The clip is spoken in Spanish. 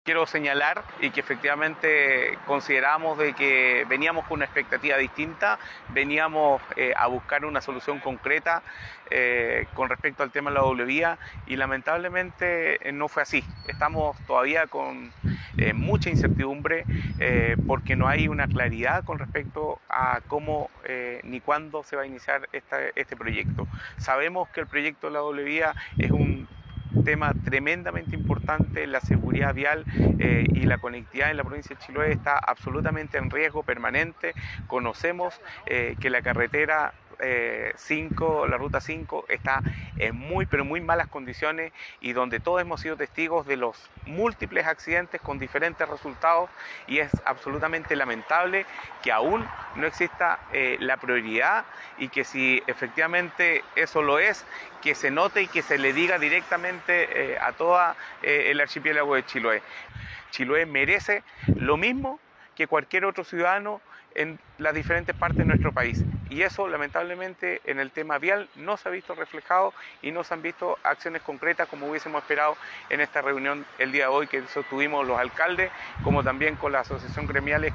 Quiero señalar y que efectivamente consideramos de que veníamos con una expectativa distinta, veníamos a buscar una solución concreta con respecto al tema de la doble vía y lamentablemente no fue así. Estamos todavía con mucha incertidumbre porque no hay una claridad con respecto a cómo ni cuándo se va a iniciar este proyecto. Sabemos que el proyecto de la doble vía es un tema tremendamente importante. La seguridad vial y la conectividad en la provincia de Chiloé está absolutamente en riesgo permanente. Conocemos que la carretera 5, la ruta 5 está en pero muy malas condiciones y donde todos hemos sido testigos de los múltiples accidentes con diferentes resultados, y es absolutamente lamentable que aún no exista la prioridad, y que si efectivamente eso lo es, que se note y que se le diga directamente a toda el archipiélago de Chiloé. Chiloé merece lo mismo que cualquier otro ciudadano en las diferentes partes de nuestro país, y eso lamentablemente en el tema vial no se ha visto reflejado y no se han visto acciones concretas como hubiésemos esperado en esta reunión el día de hoy que sostuvimos los alcaldes como también con la asociación gremiales.